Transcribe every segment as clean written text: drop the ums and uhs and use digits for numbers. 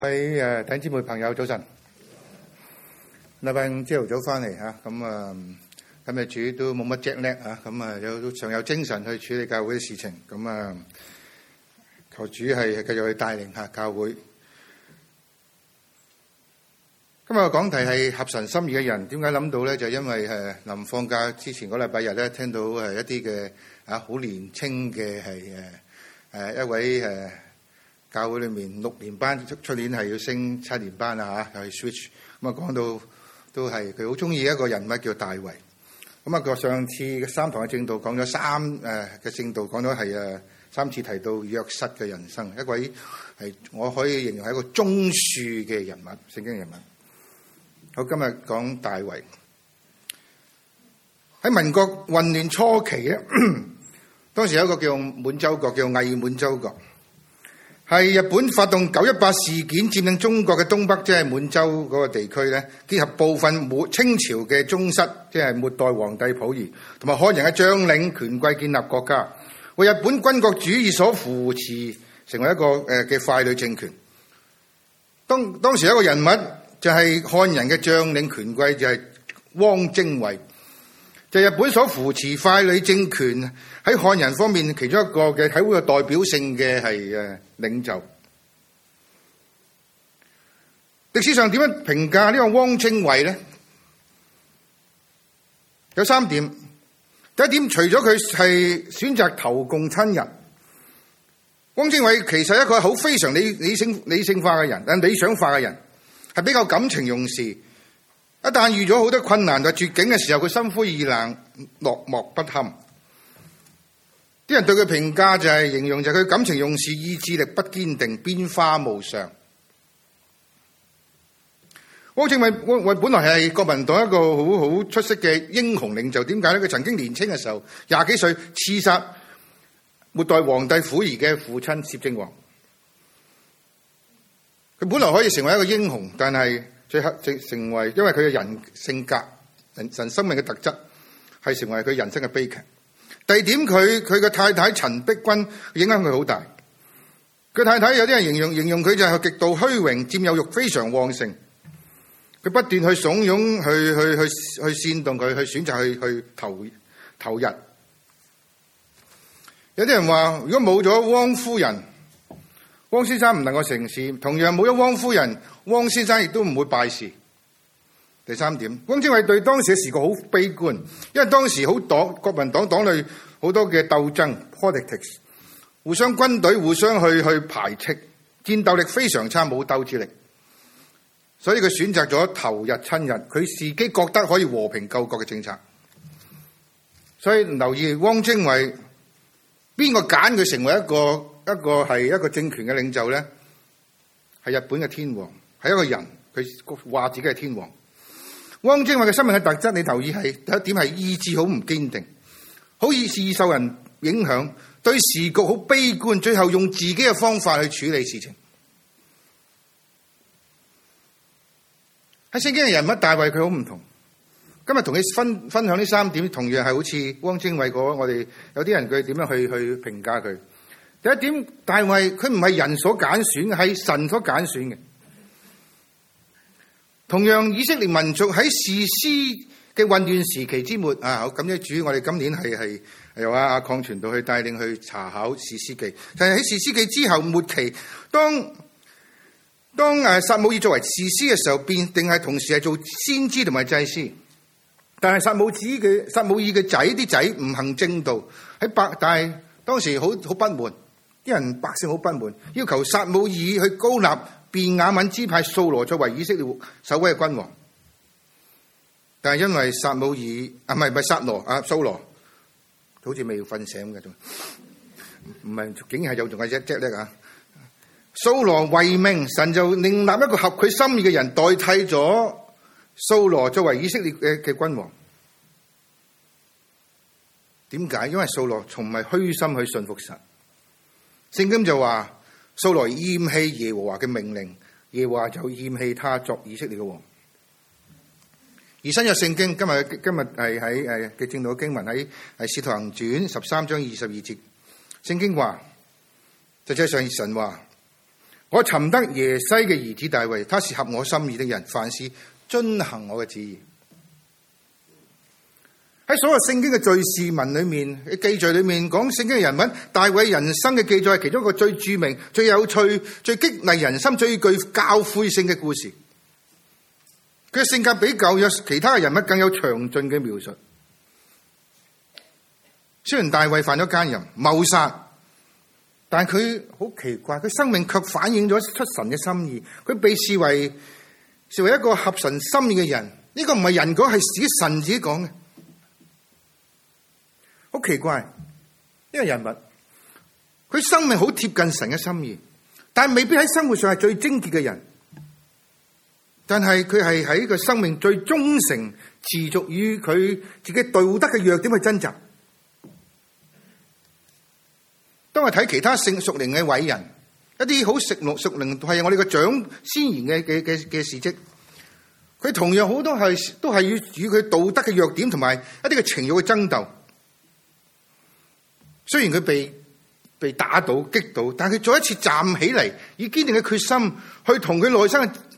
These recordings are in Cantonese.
弟兄姊妹朋友早晨，禮拜五朝頭早翻嚟嚇，今日主都冇乜隻叻嚇，都尚有精神去處理教會嘅事情，求主係繼續去帶領下教會。今日嘅講題係合神心意嘅人，點解諗到咧？就因為臨放假之前嗰禮拜日咧，聽到一啲嘅好年青嘅係一位教會裏面6年班，出年係要升7年班啦嚇，又係 switch。講到都係佢好中意一個人物叫大衛。個上次3堂嘅正道講咗嘅正道講咗係3次提到約瑟嘅人生，一位係我可以形容係一個棕樹嘅人物，聖經人物。好，今日講大衛。喺民國混亂初期咧，當時有一個叫滿洲國，叫偽滿洲國。係日本發動918事件佔領中國嘅東北，即係滿洲嗰個地區咧，結合部分清朝嘅宗室，即係末代皇帝溥儀同埋漢人嘅將領權貴建立國家，為日本軍國主義所扶持，成為一個嘅傀儡政權。當時有一個人物就係漢人嘅將領權貴，就係汪精衛，就係日本所扶持傀儡政權喺漢人方面其中一個嘅體會有代表性嘅係領袖。歷史上點樣評價呢個汪精衛呢？有3點。第一點，除咗佢係選擇投共親人，汪精衛其實係一個好非常理性化嘅人，理想化嘅人，係比較感情用事。一旦遇咗好多困難同絕境嘅時候，佢心灰意冷，落寞不堪。啲人對佢評價就係形容就係佢感情用事，意志力不堅定，變化無常。汪精衛本來係國民黨一個好出色嘅英雄領袖，點解咧？佢曾經年輕嘅時候20幾歲刺殺末代皇帝溥儀嘅父親攝政王。佢本來可以成為一個英雄，但係最後成為因為佢嘅人性格、人生命嘅特質，係成為佢人生嘅悲劇。第二點，佢嘅太太陳璧君影響佢好大。佢太太有啲人形容佢就係極度虛榮，佔有欲非常旺盛。佢不斷去慫恿、去煽動佢，去選擇去投日。有啲人話，如果冇咗汪夫人，汪先生唔能夠成事；同樣冇咗汪夫人，汪先生亦都唔會敗事。第3點，汪精衛對當時嘅時局好悲觀，因為當時國民黨黨內好多嘅鬥爭 politics， 互相軍隊互相去排斥，戰鬥力非常差，冇鬥志力，所以佢選擇咗投日親日，佢自己覺得可以和平救國嘅政策。所以留意汪精衛，邊個揀佢成為一個政權嘅領袖咧？係日本嘅天皇，係一個人，佢話自己係天皇。汪精衛嘅生命嘅特質，你留意係第一點係意志好唔堅定，好易受人影響，對時局好悲觀，最後用自己嘅方法去處理事情。喺聖經嘅人物大衛，佢好唔同。今日同你分享呢3點，同樣係好似汪精衛我哋有啲人佢點樣去評價佢。第一點，大衛佢唔係人所揀選嘅，係神所揀選嘅。同樣，以色列民族喺士師嘅混亂時期之末好感謝主，我哋今年係由阿鄺傳道去帶領去查考士師記。但係喺士師記之後末期，當撒母耳作為士師嘅時候，定係同時係做先知同埋祭司。但係撒母耳嘅啲仔唔行正道，但係當時好不滿，啲人百姓好不滿，要求撒母耳去膏立便雅憫支派掃羅作為以色列首位嘅君王。但係因為掃羅好似未瞓醒嘅，仲唔係竟然係仲係一隻叻啊！掃羅為命，神就另立一個合佢心意嘅人代替咗掃羅作為以色列嘅君王。點解？因為掃羅從唔係虛心去信服神。聖經就話掃羅厭棄耶和華嘅命令，耶和華就厭棄他作以色列嘅王。而新約聖經今日係喺嘅正道經文喺使徒行傳13章22節，聖經話實際上神話我尋得耶西嘅兒子大衛，他是合我心意的人，凡事遵行我嘅旨意。喺所有聖經嘅敘事文裏面嘅記載裏面，講聖經嘅人物大衛人生嘅記載係其中一個最著名、最有趣、最激勵人心、最具教誨性嘅故事。佢嘅性格比舊約其他嘅人物更有詳盡嘅描述。雖然大衛犯咗奸淫、謀殺，但係佢好奇怪，佢生命卻反映咗出神嘅心意。佢被視為一個合神心意嘅人。呢個唔係人講，係自己神自己講嘅。好奇怪，呢個人物，佢生命好貼近神嘅心意，但係未必喺生活上係最貞潔嘅人。但係佢係喺個生命最忠誠、持續與佢自己道德嘅弱點去掙扎。當我睇其他屬靈嘅偉人，一啲好屬靈係我哋嘅長先賢嘅事蹟，佢同樣好多都係與佢道德嘅弱點同埋一啲嘅情慾嘅爭鬥。雖然佢被打倒擊倒，但係佢再一次站起嚟，以堅定嘅決心去同佢內心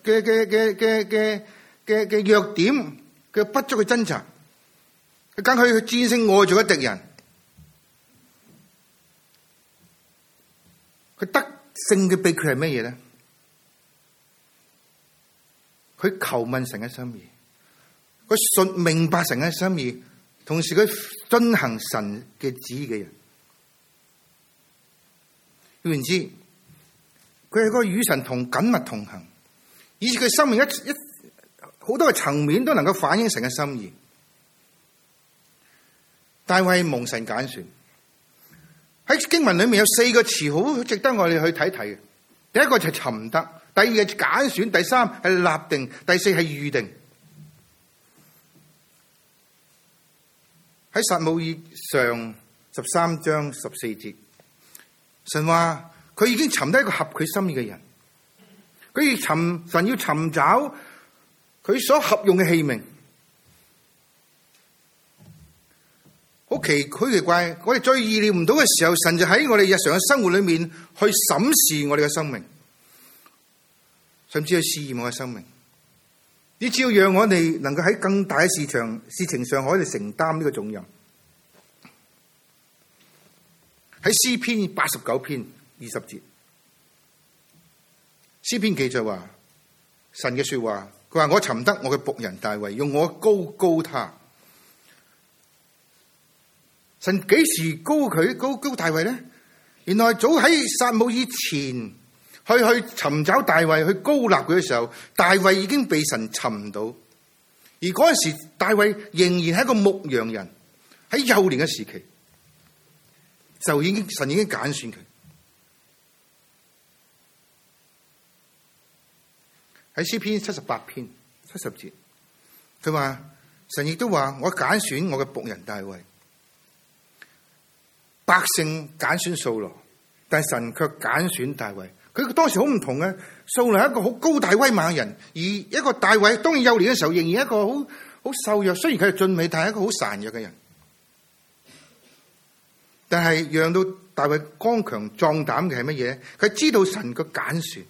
嘅弱點嘅不足去掙扎，佢更去戰勝外在嘅敵人。佢得勝嘅秘訣係乜嘢咧？佢求問神嘅心意，佢明白神嘅心意，同時佢遵行神嘅旨意嘅人。換言之，佢係個與神緊密同行，以致佢生命好多嘅層面都能夠反映神嘅心意。大衛蒙神揀選，喺經文裏面有4個詞好值得我哋去睇睇嘅。第一個就係尋得，第二係揀選，第三係立定，第四係預定。喺撒母耳上13章14節。神話佢已經尋得一個合佢心意嘅人，神要尋找佢所合用嘅器皿。好奇怪，我哋最意料唔到嘅時候，神就喺我哋日常嘅生活裏面去審視我哋嘅生命，甚至去試驗我嘅生命，以至要讓我哋能夠喺更大嘅事情上可以承擔呢個重任。喺詩篇89篇20節，詩篇記載話神嘅說話，佢話我尋得我嘅僕人大衛，用我高他。神幾時高大衛咧？原來早喺撒母耳前去尋找大衛，去高立佢嘅時候，大衛已經被神尋到。而嗰陣時，大衛仍然係一個牧羊人，喺幼年嘅時期。神已經揀選佢。喺詩篇78篇70節，佢話神亦都話我揀選我嘅僕人大衛。百姓揀選掃羅，但係神卻揀選大衛。佢當時好唔同嘅，掃羅係一個好高大威猛嘅人，而一個大衛當然幼年嘅時候仍然一個好瘦弱，雖然佢係俊美，但係一個好孱弱嘅人。但係讓到大衛剛強壯膽嘅係乜嘢？佢知道神嘅揀選。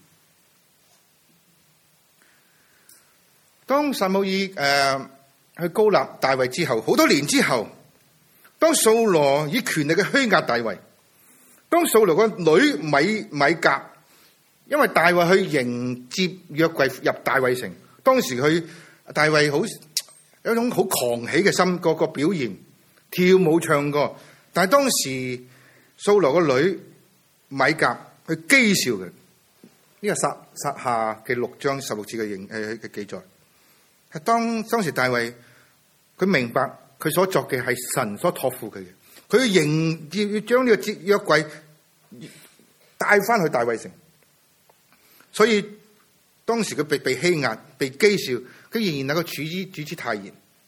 當撒母耳去高立大衛之後，好多年之後，當掃羅以權力嘅欺壓大衛，當掃羅個女米甲，因為大衛去迎接約櫃入大衛城，當時大衛有一種好狂喜嘅心個表現，跳舞唱歌。但係當時掃羅個女米甲去譏笑佢，呢個撒下嘅6章16節嘅記載。係當時大衛佢明白佢所作嘅係神所託付佢嘅，佢要將呢個約櫃帶翻去大衛城。所以當時佢被欺壓、被譏笑，佢仍然能夠處之泰然。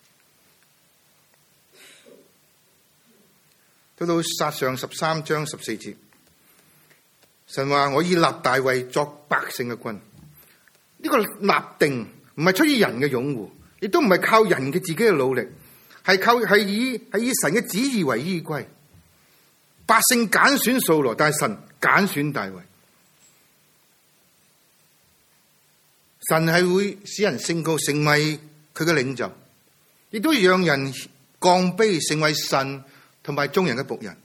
到撒上13章14節，神話我以立大衛作百姓嘅君。呢個立定唔係出於人嘅擁護，亦都唔係靠人嘅自己嘅努力，係以神嘅旨意為依歸。百姓揀選掃羅，但係神揀選大衛。 神係會使人升高，成為佢嘅領袖，亦都讓人降卑，成為神同埋眾人嘅僕人。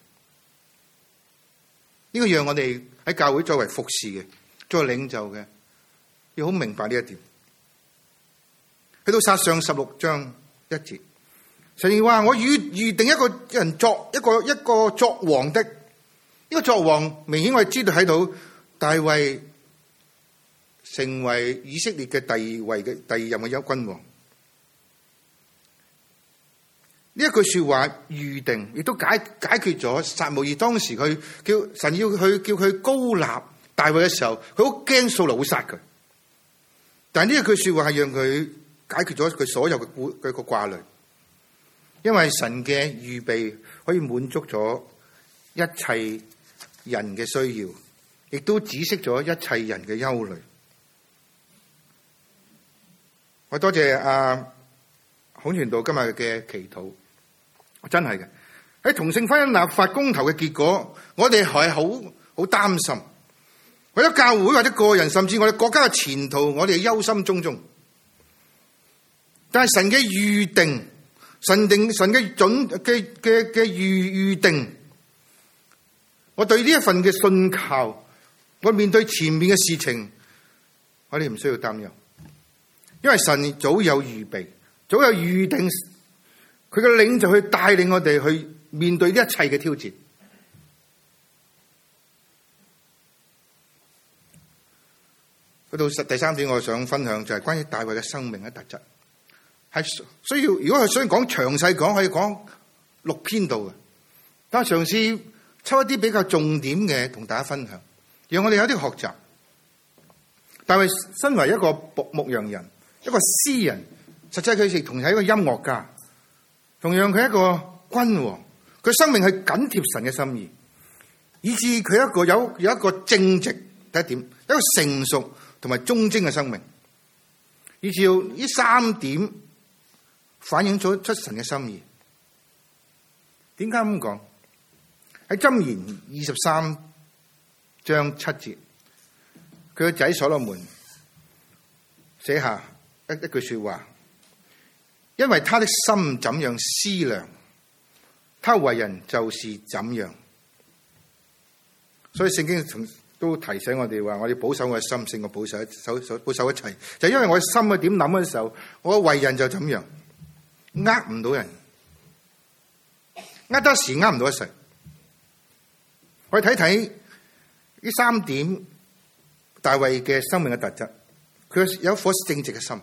呢個讓我哋喺教會作為服侍嘅、作為領袖嘅，要好明白呢一點。去到撒上16章1節，神話我預定一個人作一個作王的。呢個作王明顯我哋知道喺度，大衛成為以色列嘅第二任嘅君王。呢一句說話預定，亦都解決咗撒母耳當時佢叫神要去叫佢膏立大衛嘅時候，佢好驚掃羅會殺佢。但係呢一句說話係讓佢解決咗佢所有嘅個掛慮，因為神嘅預備可以滿足咗一切人嘅需要，亦都止息咗一切人嘅憂慮。我多謝孔傳道今日嘅祈禱，真係嘅。喺同性婚姻立法公投嘅結果，我哋係好擔心，為咗教會或者個人，甚至我哋國家嘅前途，我哋憂心忡忡。但係神嘅預定，神嘅預定，我對呢一份嘅信靠，我面對前面嘅事情，我哋唔需要擔憂，因為神早有預備，早有預定，佢嘅領袖去帶領我哋去面對一切嘅挑戰。去到第三點，我想分享就係關於大衛嘅生命嘅特質。係需要，如果係想講詳細講，可以講6篇度嘅。但係嘗試抽一啲比較重點嘅同大家分享，讓我哋有啲學習。大衛身為一個牧羊人，一個詩人，實際佢亦同係一個音樂家，同樣佢係一個君王。佢生命係緊貼神嘅心意，以致佢有一個正直，第一點，一個成熟同埋忠貞嘅生命，以致呢3點反映咗出神嘅心意。點解咁講？喺箴言23章7節，佢個仔所羅門寫下一句說話，因為他的心怎樣思量，他為人就是怎樣。所以聖經都提醒我哋話，我哋保守我嘅心勝過保守一切，就因為我嘅心係點諗嘅時候，我為人就怎樣。呃唔到人，呃得時呃唔到一世。我哋睇睇呢3點大衛嘅生命嘅特質。佢有一顆正直嘅心。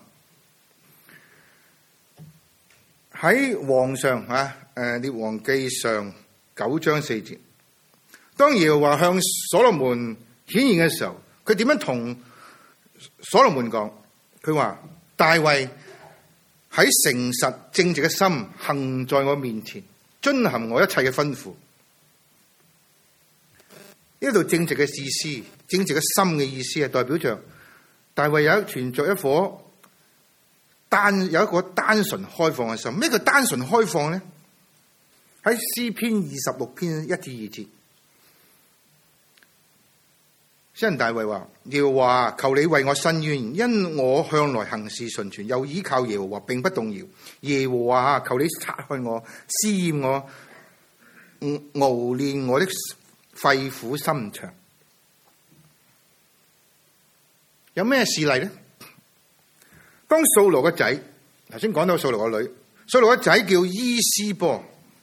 喺王上列王記上9章4節，當耶和華向所羅門顯現嘅時候，佢點樣同所羅門講？佢話大衛喺誠實正直嘅心行在我面前，遵行我一切嘅吩咐。呢度正直嘅意思，正直嘅心嘅意思係代表着大衛存着一顆有一個單純開放嘅心。咩叫單純開放呢？喺詩篇26篇1至2節，詩人大衛話：耶和華，求你為我伸冤，因我向來行事純全，又依靠耶和華，並不動搖。耶和華，求你察看我，試驗我，熬煉我的肺腑心腸。有咩事例呢？當掃羅個仔，頭先講到掃羅個女，掃羅個仔叫伊施波，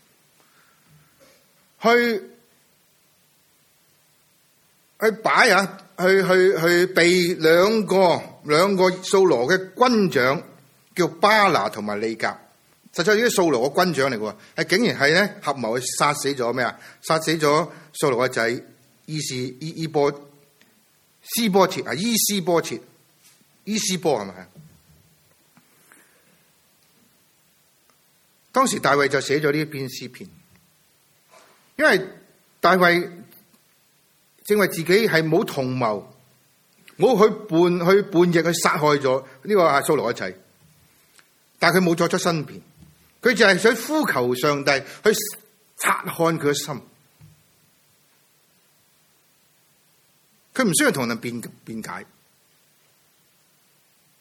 去擺去被兩個掃羅嘅軍長叫巴拿同埋利甲，實際呢啲掃羅嘅軍長嚟嘅，係竟然係咧合謀去殺死咗咩啊？殺死咗掃羅個仔伊施波切啊！伊施波係咪？當時大衛就寫咗呢一篇詩篇，因為大衛正為自己係冇同謀，冇去叛逆去殺害咗呢個掃羅嘅仔，但係佢冇作出申辯，佢就係想呼求上帝去察看佢嘅心，佢唔需要同人辯解，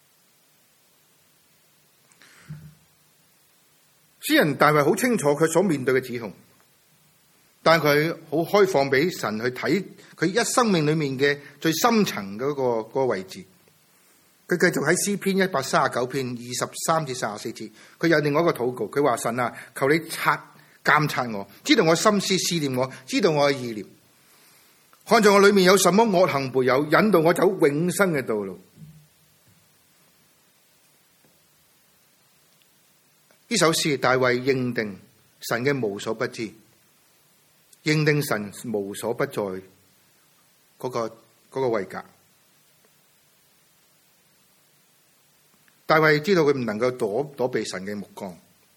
詩人大衛好清楚佢所面對嘅指控，但佢好開放俾神去睇佢一生命裏面嘅最深層嗰個位置。佢繼續喺詩篇139篇23至34節，佢有另外一個禱告，佢話：神啊，求你監察我，知道我心思，試驗我，知道我嘅意念，看在我裏面有什麼惡行沒有，引導我走永生嘅道路。呢首詩大衛認定神嘅無所不知，認定神無所不在嗰個位格。大衛知道佢唔能夠躲避神嘅目光，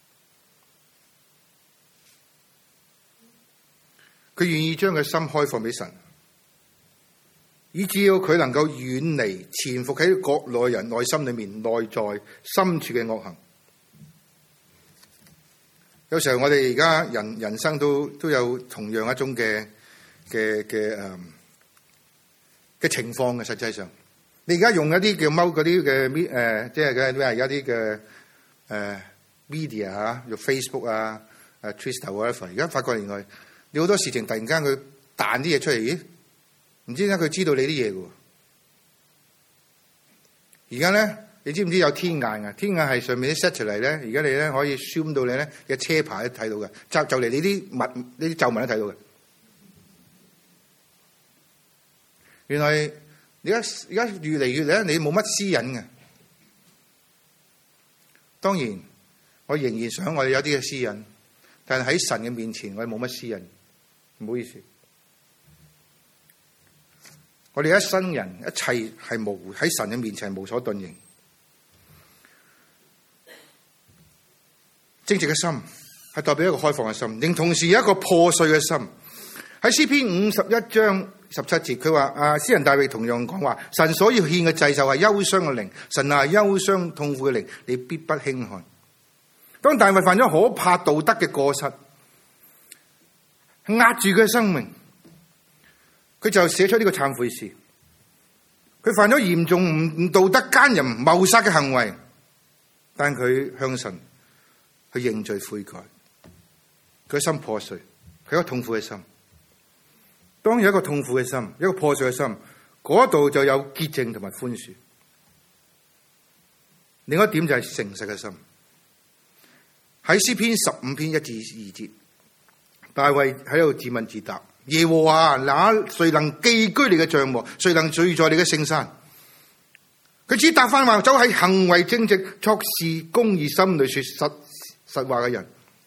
佢願意將佢心開放俾神，以至要佢能夠遠離潛伏喺國內人內心裏面內在深處嘅惡行。有時候我哋而家人生都有同樣一種嘅情況嘅。實際上，你而家用一啲叫嗰啲嘅即係嘅咩？有啲嘅media 嚇，用 Facebook 啊、Twitter whatever。而家發覺原來你好多事情突然間佢彈啲嘢出嚟，咦？唔知點解佢知道你啲嘢嘅喎。而家咧，你知唔知有天眼啊？天眼係上面啲 set 出嚟咧，而家你咧可以 zoom 到你咧嘅車牌都睇到嘅，就嚟你啲呢啲皺紋都睇到嘅。原來而家越嚟越咧，你冇乜私隱嘅。當然，我仍然想我哋有啲嘅私隱，但係喺神嘅面前，我哋冇乜私隱。唔好意思，我哋一生人一切係喺神嘅面前係無所遁形。正直嘅心係代表一個開放嘅心，另同時有一個破碎嘅心。喺詩篇51章17節，佢話詩人大衛同樣講話：神所要獻嘅祭就係憂傷嘅靈，神啊，憂傷痛苦嘅靈，你必不輕看。當大衛犯咗可怕道德嘅過失，壓住佢嘅生命，佢就寫出呢個懺悔詩。佢犯咗嚴重唔道德、奸淫、謀殺嘅行為，但佢向神去認罪悔改，佢心破碎，佢有一個痛苦嘅心。當有一個痛苦嘅心，一個破碎嘅心，嗰度就有潔淨同埋寬恕。另一點就係誠實嘅心。喺詩篇15篇1至2節，大衛喺度自問自答：耶和華，那誰能寄居你嘅帳幕？誰能聚在你嘅聖山？佢只答翻話：走喺行為正直、作事公義、心裏說實話嘅人。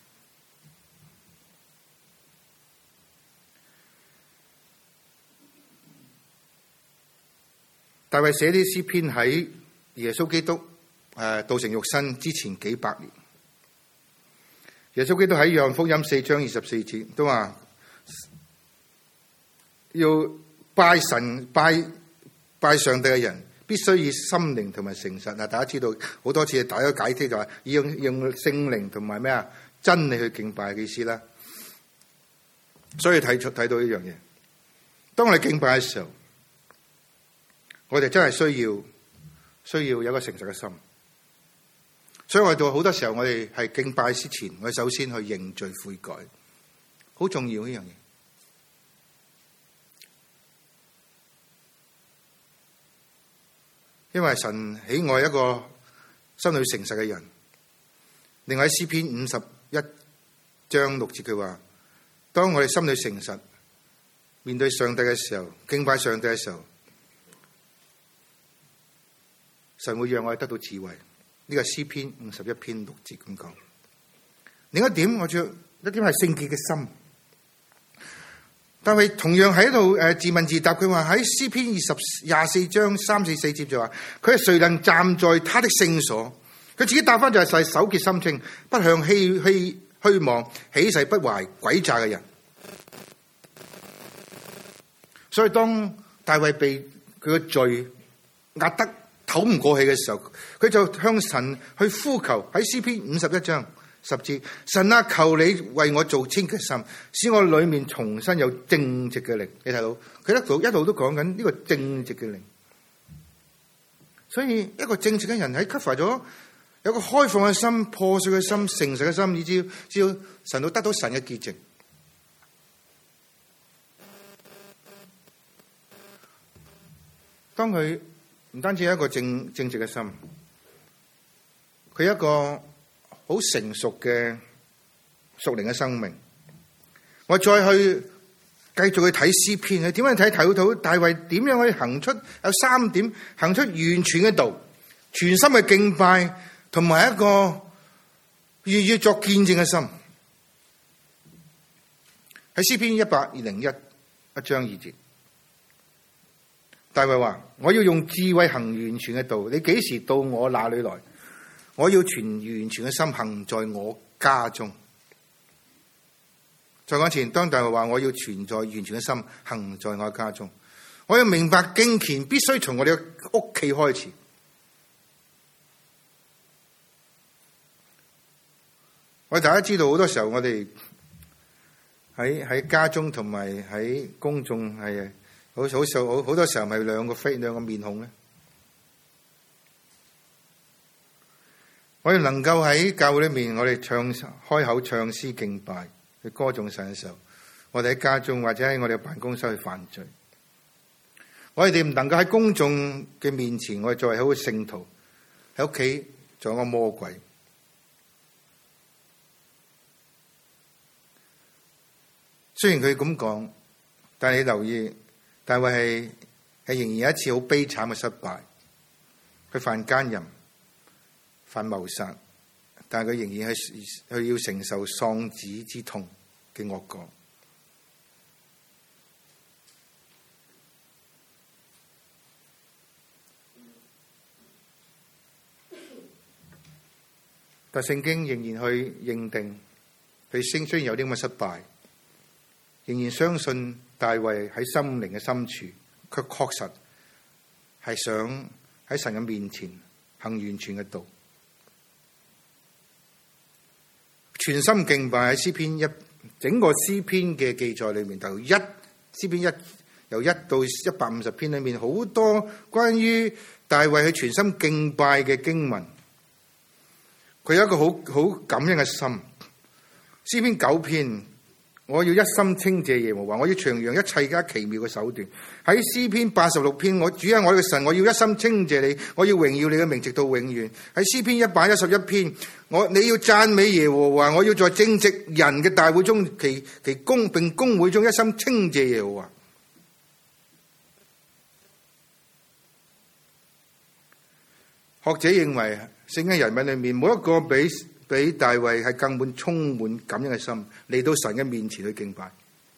大衛寫啲詩篇喺耶穌基督道成肉身之前幾百年。耶穌基督喺約翰福音4章24節都話，要拜神拜上帝嘅人，必須以心靈同埋誠實。大家知道好多次，大家解釋就係用聖靈同埋咩啊真理去敬拜嘅意思啦。所以睇到呢樣嘢，當我哋敬拜嘅時候，我哋真係需要有一個誠實嘅心。所以我哋到好多時候，我哋係敬拜之前，我哋首先去認罪悔改，好重要呢樣嘢。因為神喜愛一個心裏誠實嘅人。另外喺詩篇51章6節佢話：當我哋心裏誠實，面對上帝嘅時候，敬拜上帝嘅時候，神會讓我哋得到智慧。呢個詩篇51篇6節咁講。另一點，我仲有一點係聖潔嘅心。但係同樣喺度自問自答，佢話喺詩篇24章3、4、4節就話：佢係誰能站在他的聖所？佢自己答翻就係手潔心清，不向虛妄，起誓不懷詭詐嘅人。所以當大衛被佢嘅罪壓得唞唔過氣嘅時候，佢就向神去呼求。喺詩篇51章10節，神啊，求你為我做清潔心，使我裏面重新有正直嘅靈。你睇到佢一路都講緊呢個正直嘅靈。所以一個正直嘅人喺 cover 咗有個開放嘅心、破碎嘅心、誠實嘅心，以至要神到得到神嘅潔淨。當佢唔單止有一個正直嘅心，佢有一個好成熟嘅屬靈嘅生命。我再去繼續去睇詩篇，佢點樣睇到大衛點樣去行出有3點，行出完全嘅道，全心嘅敬拜，同埋一個願意作見證嘅心。喺詩篇101章2節，大衛話：我要用智慧行完全嘅道，你幾時到我那裏來？我要全完全嘅心行在我家中。再講前，當大衛話我要存在完全嘅心行在我家中，我要明白敬虔必須從我哋嘅屋企開始。我哋大家知道，好多時候我哋喺家中同埋喺公眾係好多時候係兩個面孔咧。我哋能夠喺教會裏面，我哋開口唱詩敬拜，去歌頌神嘅時候，我哋喺家中或者喺我哋嘅辦公室去犯罪。我哋唔能夠喺公眾嘅面前，我哋作為好嘅聖徒，喺屋企做一個魔鬼。雖然佢咁講，但係你留意，大衛係仍然有一次好悲慘嘅失敗，佢犯奸淫、犯謀殺，但係佢仍然係要承受喪子之痛嘅惡果。但聖經仍然去認定佢雖然有啲咁嘅失敗，仍然相信大衛喺心靈嘅深處，卻確實係想喺神嘅面前行完全嘅道，全心敬拜。喺詩篇整個詩篇嘅記載裏面，詩篇由1到150篇裏面，好多關於大衛去全心敬拜嘅經文。佢有一個好感恩嘅心。詩篇9篇，我要一心稱謝耶和華，我要傳揚一切加奇妙嘅手段。喺詩篇86篇，主啊，我嘅神，我要一心稱謝你，我要榮耀你嘅名直到永遠。喺詩篇111篇，你要讚美耶和華，我要在正直人嘅大會中，其公會中一心稱謝耶和華。學者認為聖經人物裏面冇一個比大衛係更滿充滿感恩嘅心嚟到神嘅面前去敬拜。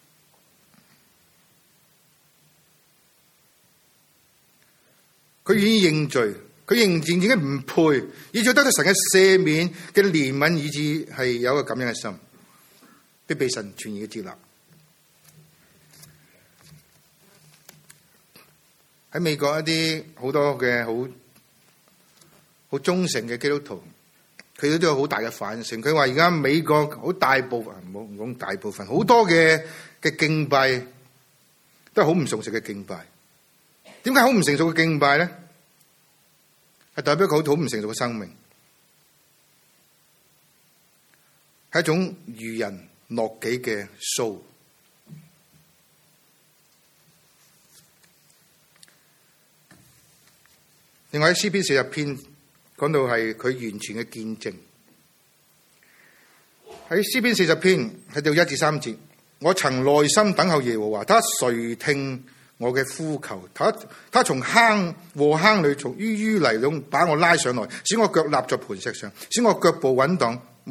佢願意認罪，佢認自己唔配，以至得到神嘅赦免嘅憐憫，以至係有一個感恩嘅心，必被神全然嘅接納。喺美國一啲好多嘅好忠誠嘅基督徒，佢都有好大嘅反省。佢話而家美國好大部分，唔講大部分，好多嘅敬拜都係好唔成熟嘅敬拜。點解好唔成熟嘅敬拜咧？係代表佢好唔成熟嘅生命，係一種愚人樂己嘅 show。另外喺詩篇40篇講到係佢完全嘅見證。喺詩篇40篇喺到1至3節，我曾耐心等候耶和華，他垂聽我嘅呼求，他從禍坑裏，從淤泥中把我拉上來，使我腳立在磐石上，使我腳步穩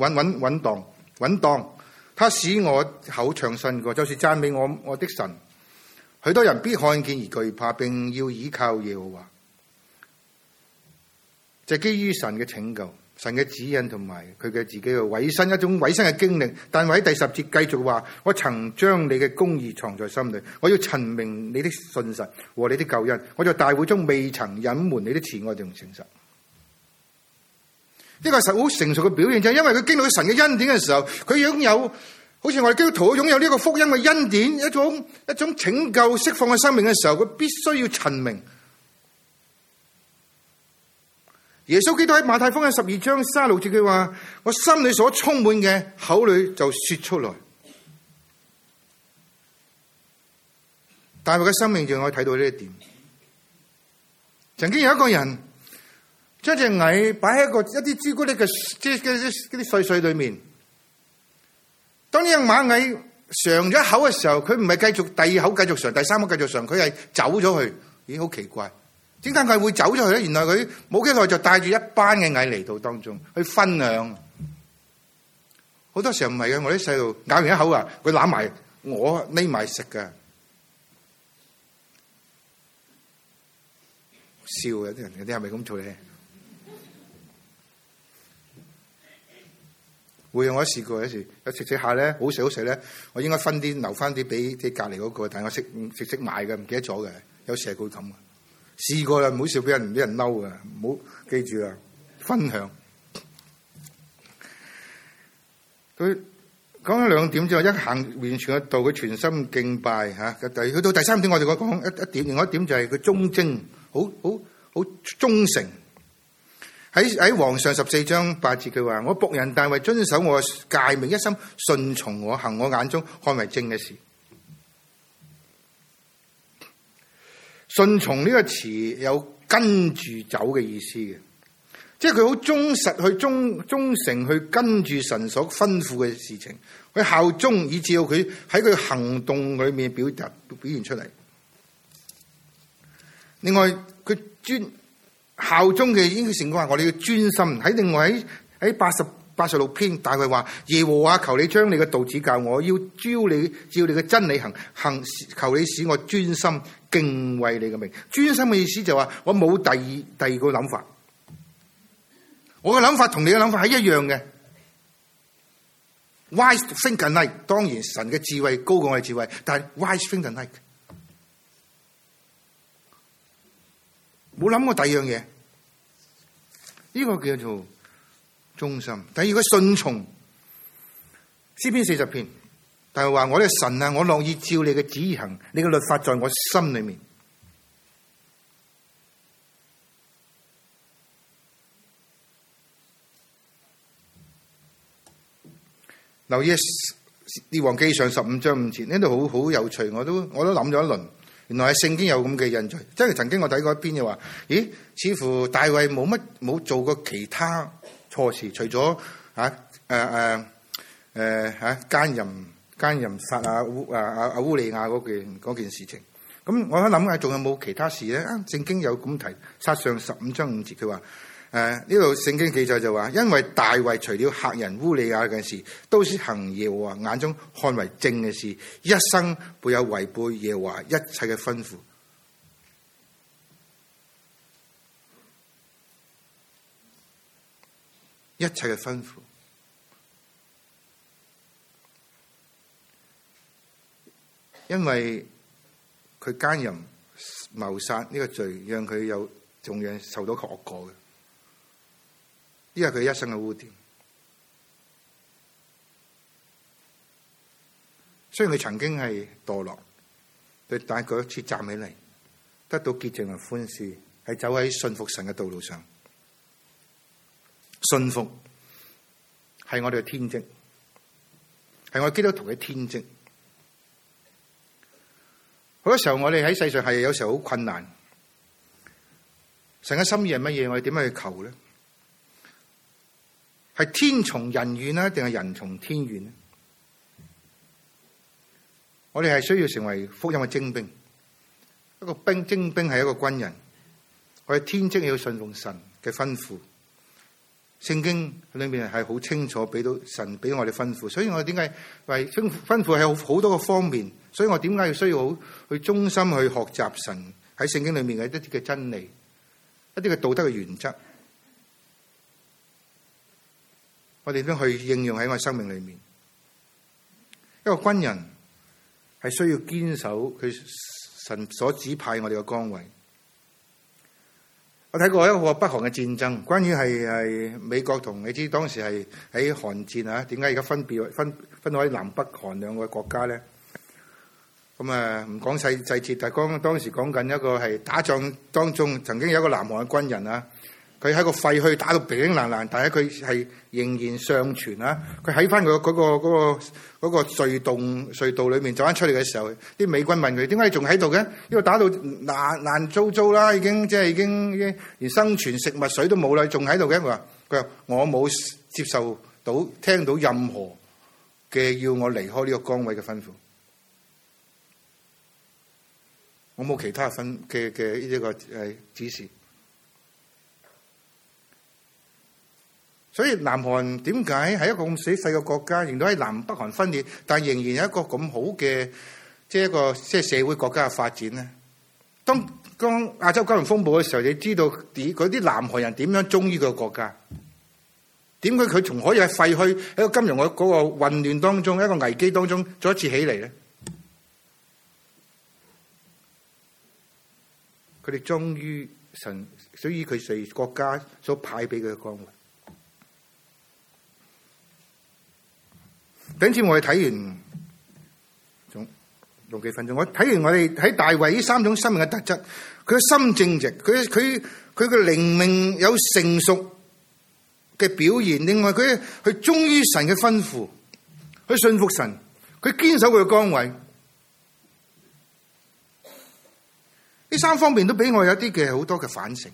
當。他使我口唱新歌，就是讚美我的神。許多人必看見而懼怕，並要倚靠耶和華。就係基於神嘅拯救、神嘅指引同埋佢嘅自己嘅委身，一種委身嘅經歷。但係喺第10節繼續話：我曾將你嘅公義藏在心裏，我要陳明你的信實和你的救恩。我在大會中未曾隱瞞你的慈愛同誠實。呢個係好成熟嘅表現，就係因為佢經歷神嘅恩典嘅時候，佢擁有好似我哋基督徒擁有呢個福音嘅恩典，一種拯救釋放嘅生命嘅時候，佢必須要陳明。 耶穌基督喺馬太福音12章36節佢話：我心裏所充滿嘅，口裏就說出來。大衛嘅生命就可以睇到呢一點。曾經有一個人將隻蟻擺喺一啲朱古力嘅啲碎碎裏面。當呢隻螞蟻嘗咗口嘅時候，佢唔係繼續第二口繼續嘗，第三口繼續嘗，佢係走咗去。咦，好奇怪，點解佢會走咗去咧？原來佢冇幾耐就帶住一班嘅蟻嚟到當中去分享。好多時候唔係嘅，我啲細路咬完一口啊，佢攬埋我匿埋食噶。笑嘅啲人，有啲係咪咁做咧？會啊！我試過有時食下咧，好食咧，我應該分啲留翻啲俾啲隔離嗰個，但係我食買嘅，唔記得咗嘅。有時係會咁嘅。試過啦，唔好笑俾人嬲嘅，唔好記住啦，分享。佢講咗兩點之後，一行完全嘅道，佢全心敬拜嚇。去到第三點，我哋講一點，另外一點就係佢忠貞。好忠誠。喺王上14章8節佢話：我僕人大衛遵守我誡命，一心順從我，行我眼中看為正嘅事。順從呢個詞有跟住走嘅意思嘅，即係佢好忠實去忠誠去跟住神所吩咐嘅事情，佢效忠，以至到佢喺佢行動裏面表現出嚟。另外，佢效忠嘅應該成講話，我哋要專心。喺另外喺86篇，大衛話：耶和華，求你將你嘅道指教我，要照你嘅真理行，求你使我專心敬畏你嘅名。專心嘅意思就話我冇第二個諗法，我嘅諗法同你嘅諗法係一樣嘅。Wise think alike， 當然神嘅智慧高過我嘅智慧，但係 wise think alike。冇諗過第二樣嘢，呢個叫做忠心。第二個順從，詩篇40篇，但係話我哋神啊，我樂意照你嘅旨意行，你嘅律法在我心裏面。留意列王記上15章5節，呢度好有趣，我都諗咗一輪。原來係聖經有咁嘅印象，即係曾經我睇過一篇嘅話，咦，似乎大衛冇做過其他錯事，除咗奸淫殺烏利亞嗰件事情。咁我一諗仲有冇其他事咧？聖經有咁提，撒上15章5節，佢話呢度聖經記載就話，因為大衛除了赫人烏利亞嘅事，都是行耶和華眼中看為正嘅事，一生沒有違背耶和華一切嘅吩咐。一切嘅吩咐，因為佢奸淫謀殺呢個罪，讓佢仲要受到惡果嘅。呢係佢一生嘅污點。雖然佢曾經係墮落，但係佢一次站起嚟，得到潔淨和寬恕，係走喺信服神嘅道路上。信服係我哋嘅天職，係我哋基督徒嘅天職。好多時候我哋喺世上係有時候好困難。神嘅心意係乜嘢？我哋點樣去求咧？係天從人願啦，定係人從天願咧？我哋係需要成為福音嘅精兵，一個精兵係一個軍人。我哋天職要順從神嘅吩咐。聖經裏面係好清楚俾到神俾我哋吩咐，所以我哋點解為吩咐係有好多個方面？所以我點解要需要去忠心去學習神喺聖經裏面嘅一啲嘅真理，一啲嘅道德嘅原則，我哋都去應用喺我生命裏面。一個軍人係需要堅守佢神所指派我哋嘅崗位。我睇過一個北韓嘅戰爭，關於係美國同你知當時係喺韓戰啊？點解而家分開南北韓兩個國家咧？咁唔講細節，但係當時講緊一個係打仗當中曾經有一個南韓嘅軍人啊， 佢喺個廢墟打到平平爛爛，但係佢係仍然尚存啊！佢喺翻嗰個隧道裏面走翻出嚟嘅時候，啲美軍問佢：點解你仲喺度嘅？因為打到爛糟糟啦，已經連生存食物水都冇啦，仲喺度嘅？佢話我冇接受到聽到任何嘅要我離開呢個崗位嘅吩咐，我冇其他嘅呢個指示。所以南韓點解係一個咁死細嘅國家，仍然喺南北韓分裂，但仍然有一個咁好嘅一個社會國家嘅發展呢？當亞洲金融風暴嘅時候，你知道嗰啲南韓人點樣忠於個國家？點解佢仲可以喺廢墟喺個金融嗰個混亂當中，一個危機當中再一次起嚟呢？佢哋忠於神，所以佢係國家所派俾佢嘅崗位。等次我哋睇完，仲幾分鐘。我睇完我哋喺大衛呢3種生命嘅特質，佢嘅心正直，佢嘅靈命有成熟嘅表現。另外佢忠於神嘅吩咐，佢信服神，佢堅守佢嘅崗位。呢3方面都俾我有啲嘅好多嘅反省。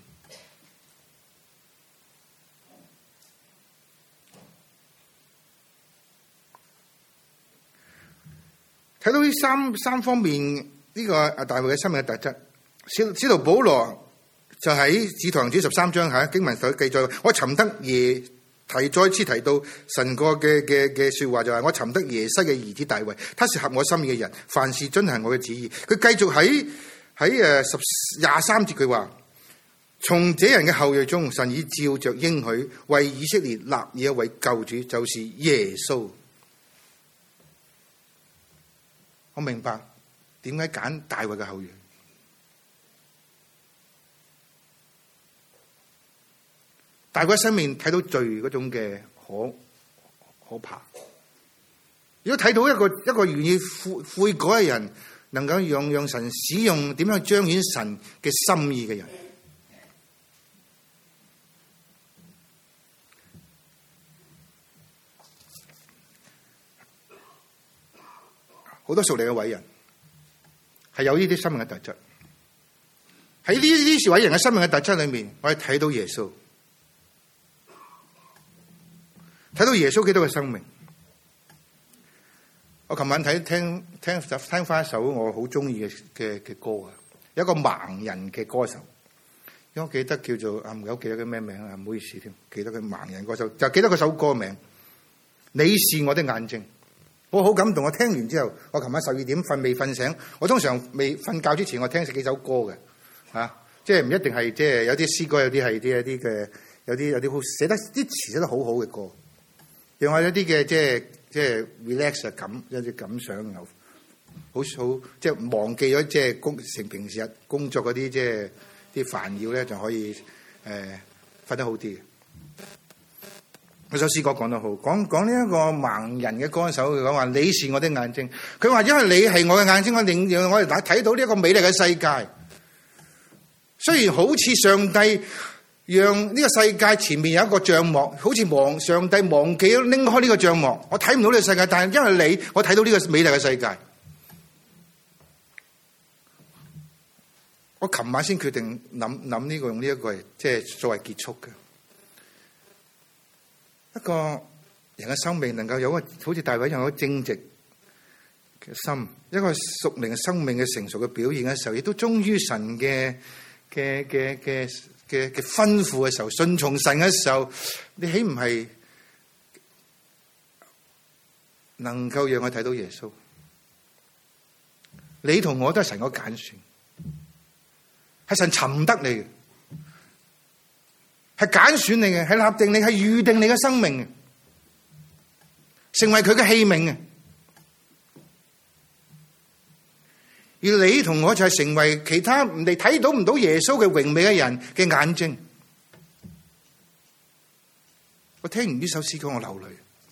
睇到呢三方面呢個大衛嘅生命嘅特質，使徒保羅就喺使徒行傳13章吓經文所記載，我尋得再次提到神個嘅說話，就係我尋得耶西嘅兒子大衛，他是合我心意嘅人，凡事遵行我嘅旨意。佢繼續喺23節佢話，從這人嘅後裔中，神已照着應許為以色列立一位救主，就是耶穌。我明白點解揀大衛嘅後裔。大衛生命睇到罪嗰種嘅可怕。如果睇到一個願意悔改嘅人，能夠讓神使用點樣彰顯神嘅心意嘅人，好多屬靈嘅偉人係有呢啲生命嘅特質。喺呢啲偉人嘅生命嘅特質裏面，我哋睇到耶穌，睇到耶穌基督嘅生命。我琴晚聽翻一首我好中意嘅歌啊，有一個盲人嘅歌手，因為我記得叫做唔係好記得佢咩名啊，唔好意思添，記得佢盲人歌手，就記得嗰首歌名，你是我的眼睛。我好感動，我聽完之後，我琴晚12點未瞓醒。我通常未瞓覺之前，我聽幾首歌嘅，即係唔一定係即係有啲詩歌，有啲係啲嘅，有啲好寫得啲詞寫得好好嘅歌，讓我有啲嘅即係 relax 感，有啲感想，又好即係忘記咗即係平時日工作嗰啲即係啲煩擾咧，就可以瞓得好啲。嗰首詩歌講得好，講呢一個盲人嘅歌手，佢講話你是我的眼睛。佢話因為你係我嘅眼睛，我令我哋睇到呢一個美麗嘅世界。雖然好似上帝讓呢個世界前面有一個帳幕，好似上帝忘記咗拎開呢個帳幕，我睇唔到呢個世界。但係因為你，我睇到呢個美麗嘅世界。我琴晚先決定諗呢個用呢一個即係作為結束嘅。一個人嘅生命能夠有一個好似大衛有一個正直嘅心，一個屬靈嘅生命嘅成熟嘅表現嘅時候，亦都忠於神嘅吩咐嘅時候，順從神嘅時候，你豈唔係能夠讓我睇到耶穌？你同我都係神嘅揀選，係神尋得你嘅。係揀選你嘅，係立定你，係預定你嘅生命嘅，成為佢嘅器皿嘅。而你同我就係成為其他人哋睇到唔到耶穌嘅榮美嘅人嘅眼睛。我聽完呢首詩歌，我流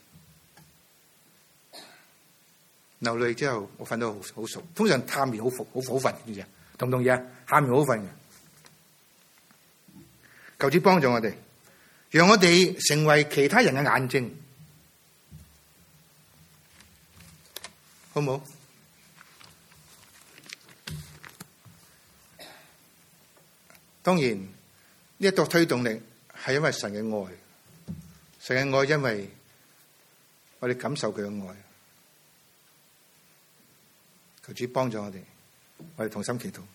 淚之後，我瞓到好熟。通常喊完好瞓，知唔知啊？同唔同意啊？喊完好瞓嘅。 求主幫助我哋，讓我哋成為其他人嘅眼睛，好唔好？當然呢一個推動力係因為神嘅愛，神嘅愛因為我哋感受佢嘅愛。求主幫助我哋，我哋同心祈禱。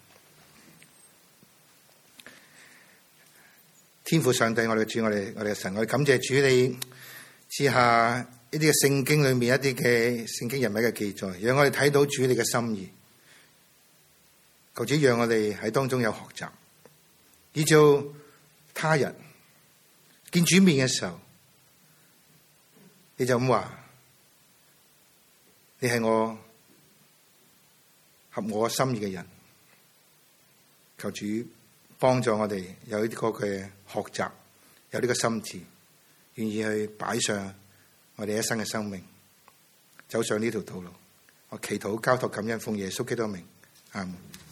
天父上帝，我哋主，我哋嘅神，我哋感謝主你賜下一啲嘅聖經裏面一啲嘅聖經人物嘅記載，讓我哋睇到主你嘅心意。求主讓我哋喺當中有學習，依照他人見主面嘅時候，你就咁話：你係我合我心意嘅人。求主幫助我哋有呢個嘅學習，有呢個心志，願意去擺上我哋一生嘅生命，走上呢條道路。我祈禱交託感恩，奉耶穌基督嘅名，阿門。